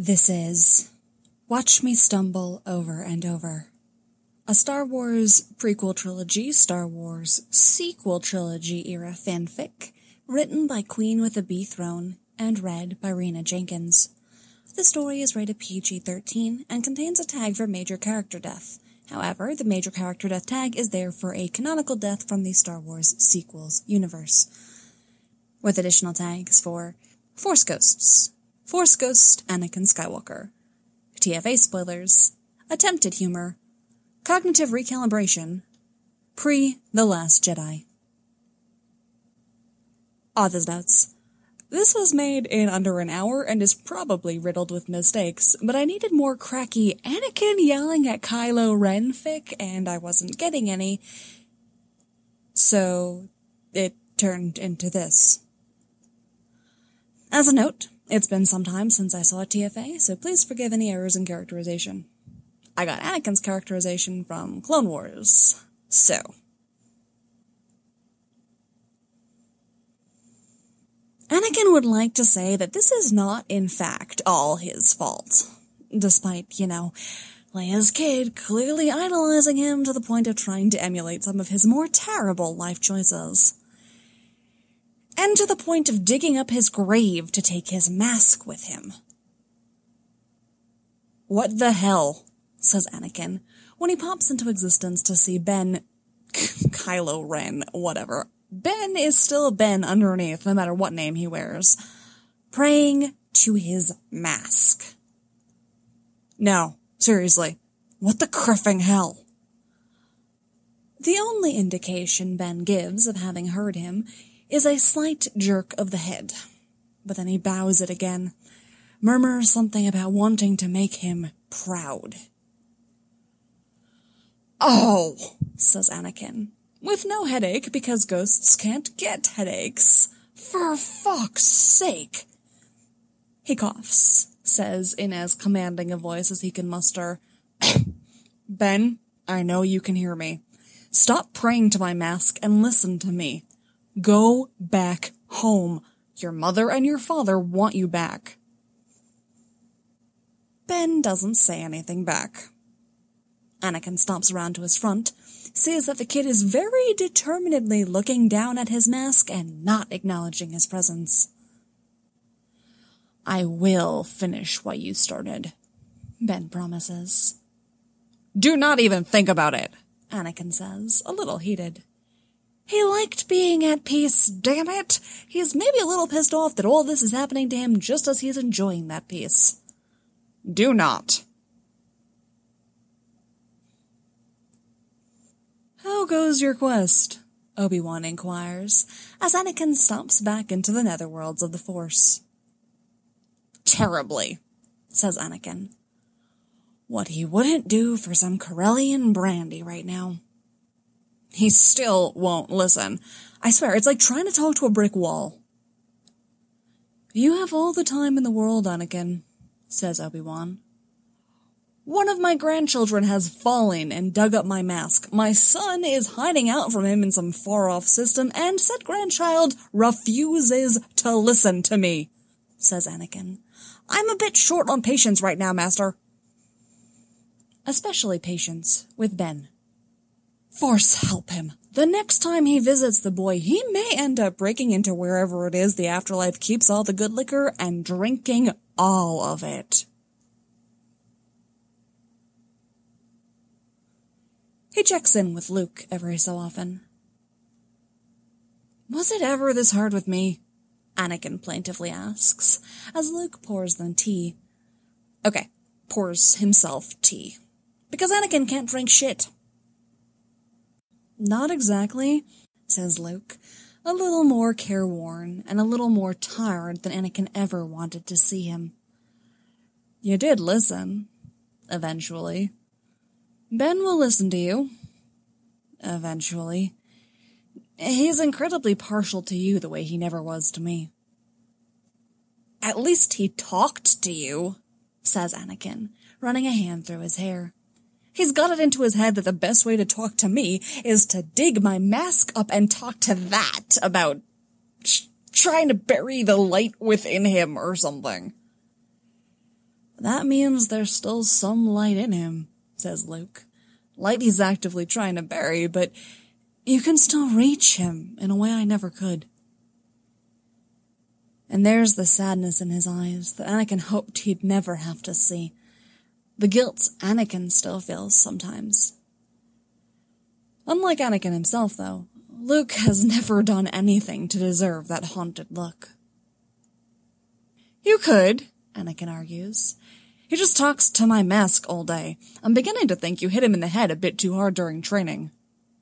This is Watch Me Stumble Over and Over, a Star Wars prequel trilogy, Star Wars sequel trilogy era fanfic, written by Queen with a B Throne and read by Rena Jenkins. The story is rated PG-13 and contains a tag for major character death. However, the major character death tag is there for a canonical death from the Star Wars sequels universe, with additional tags for Force Ghosts, Force Ghost Anakin Skywalker, TFA spoilers, attempted humor, cognitive recalibration, pre-The Last Jedi. Author's notes. This was made in under an hour and is probably riddled with mistakes, but I needed more cracky Anakin yelling at Kylo Ren fic, and I wasn't getting any, so it turned into this. As a note, it's been some time since I saw TFA, so please forgive any errors in characterization. I got Anakin's characterization from Clone Wars, so. Anakin would like to say that this is not, in fact, all his fault. Despite, Leia's kid clearly idolizing him to the point of trying to emulate some of his more terrible life choices. And to the point of digging up his grave to take his mask with him. What the hell, says Anakin, when he pops into existence to see Ben, Kylo Ren, whatever. Ben is still Ben underneath, no matter what name he wears, praying to his mask. No, seriously, what the criffing hell? The only indication Ben gives of having heard him is a slight jerk of the head, but then he bows it again, murmurs something about wanting to make him proud. Oh, says Anakin, with no headache because ghosts can't get headaches. For fuck's sake. He coughs, says in as commanding a voice as he can muster, Ben, I know you can hear me. Stop praying to my mask and listen to me. Go back home. Your mother and your father want you back. Ben doesn't say anything back. Anakin stomps around to his front, sees that the kid is very determinedly looking down at his mask and not acknowledging his presence. I will finish what you started, Ben promises. Do not even think about it, Anakin says, a little heated. He liked being at peace, damn it! He's maybe a little pissed off that all this is happening to him just as he's enjoying that peace. Do not. How goes your quest? Obi-Wan inquires, as Anakin stomps back into the netherworlds of the Force. Terribly, says Anakin. What he wouldn't do for some Corellian brandy right now. He still won't listen. I swear, it's like trying to talk to a brick wall. You have all the time in the world, Anakin, says Obi-Wan. One of my grandchildren has fallen and dug up my mask. My son is hiding out from him in some far-off system, and said grandchild refuses to listen to me, says Anakin. I'm a bit short on patience right now, Master. Especially patience with Ben. Force help him. The next time he visits the boy, he may end up breaking into wherever it is the afterlife keeps all the good liquor and drinking all of it. He checks in with Luke every so often. Was it ever this hard with me? Anakin plaintively asks, as Luke pours them tea. Okay, pours himself tea. Because Anakin can't drink shit. Not exactly, says Luke, a little more careworn and a little more tired than Anakin ever wanted to see him. You did listen, eventually. Ben will listen to you, eventually. He's incredibly partial to you the way he never was to me. At least he talked to you, says Anakin, running a hand through his hair. He's got it into his head that the best way to talk to me is to dig my mask up and talk to that about trying to bury the light within him or something. That means there's still some light in him, says Luke. Light he's actively trying to bury, but you can still reach him in a way I never could. And there's the sadness in his eyes that Anakin hoped he'd never have to see. The guilt Anakin still feels sometimes. Unlike Anakin himself, though, Luke has never done anything to deserve that haunted look. You could, Anakin argues. He just talks to my mask all day. I'm beginning to think you hit him in the head a bit too hard during training.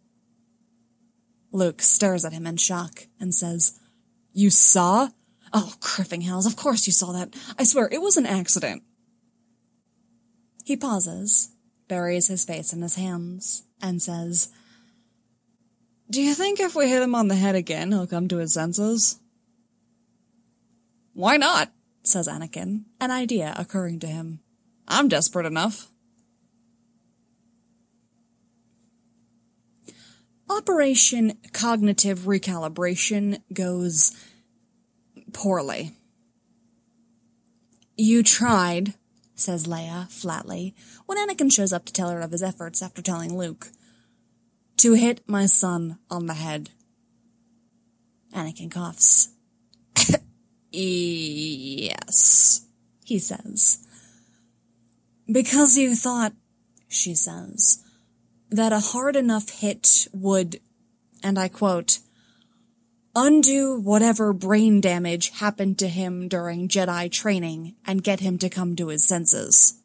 Luke stares at him in shock and says, You saw? Oh, cripping hells, of course you saw that. I swear, it was an accident. He pauses, buries his face in his hands, and says, Do you think if we hit him on the head again, he'll come to his senses? Why not? Says Anakin, an idea occurring to him. I'm desperate enough. Operation Cognitive Recalibration goes poorly. You tried, says Leia flatly, when Anakin shows up to tell her of his efforts after telling Luke, to hit my son on the head. Anakin coughs. Yes, he says. Because you thought, she says, that a hard enough hit would, and I quote, undo whatever brain damage happened to him during Jedi training and get him to come to his senses.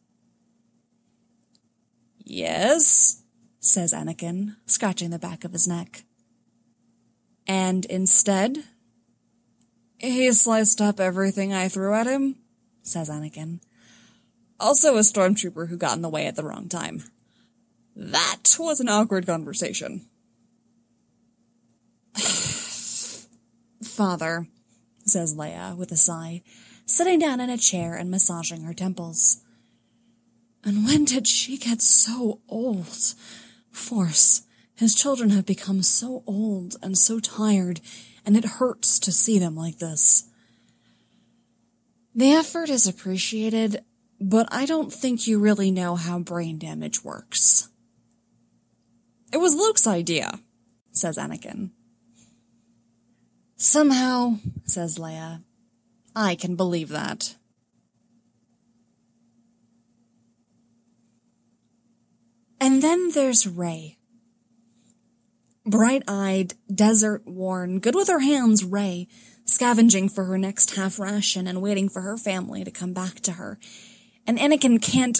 Yes, says Anakin, scratching the back of his neck. And instead, he sliced up everything I threw at him, says Anakin. Also a stormtrooper who got in the way at the wrong time. That was an awkward conversation. Father, says Leia with a sigh, sitting down in a chair and massaging her temples. And when did she get so old? Force, his children have become so old and so tired, and it hurts to see them like this. The effort is appreciated, but I don't think you really know how brain damage works. It was Luke's idea, says Anakin. Somehow, says Leia, I can believe that. And then there's Rey. Bright-eyed, desert-worn, good with her hands Rey, scavenging for her next half ration and waiting for her family to come back to her. And Anakin can't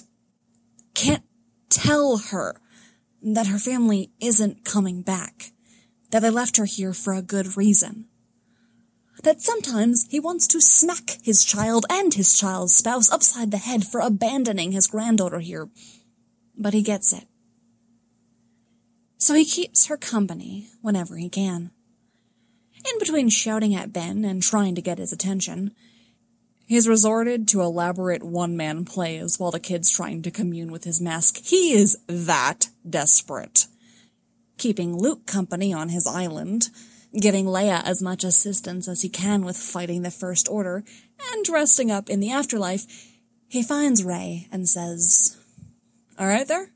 tell her that her family isn't coming back, that they left her here for a good reason. That sometimes he wants to smack his child and his child's spouse upside the head for abandoning his granddaughter here, but he gets it. So he keeps her company whenever he can. In between shouting at Ben and trying to get his attention, he's resorted to elaborate one-man plays while the kid's trying to commune with his mask. He is that desperate. Keeping Luke company on his island, giving Leia as much assistance as he can with fighting the First Order, and resting up in the afterlife, he finds Rey and says, All right there?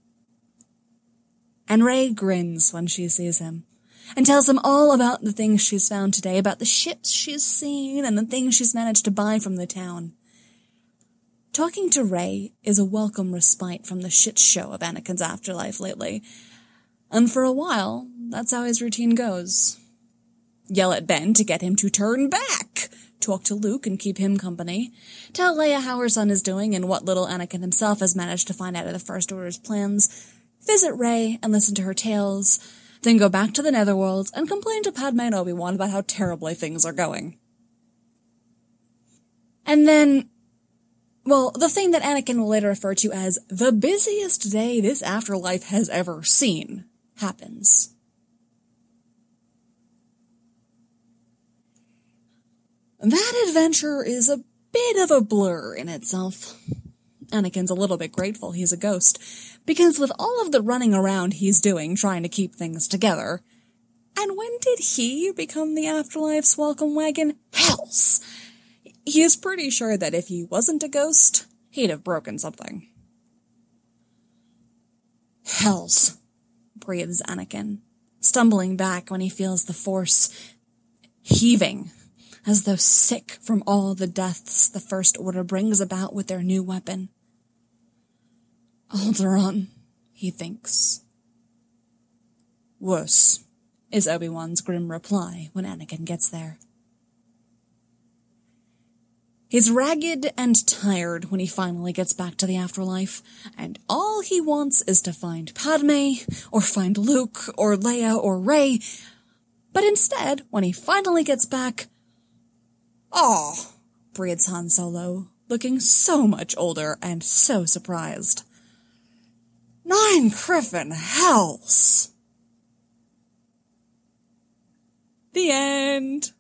And Rey grins when she sees him, and tells him all about the things she's found today, about the ships she's seen and the things she's managed to buy from the town. Talking to Rey is a welcome respite from the shit show of Anakin's afterlife lately, and for a while, that's how his routine goes. Yell at Ben to get him to turn back, talk to Luke and keep him company, tell Leia how her son is doing and what little Anakin himself has managed to find out of the First Order's plans, visit Rey and listen to her tales, then go back to the Netherworld and complain to Padme and Obi-Wan about how terribly things are going. And then, well, the thing that Anakin will later refer to as the busiest day this afterlife has ever seen happens. That adventure is a bit of a blur in itself. Anakin's a little bit grateful he's a ghost, because with all of the running around he's doing trying to keep things together, and when did he become the afterlife's welcome wagon? Hells! He is pretty sure that if he wasn't a ghost, he'd have broken something. Hells, breathes Anakin, stumbling back when he feels the Force heaving, as though sick from all the deaths the First Order brings about with their new weapon. Alderaan, he thinks. Worse, is Obi-Wan's grim reply when Anakin gets there. He's ragged and tired when he finally gets back to the afterlife, and all he wants is to find Padme, or find Luke, or Leia, or Rey. But instead, when he finally gets back, "Aw," breathes Han Solo, looking so much older and so surprised. 9 Griffin hells! The end.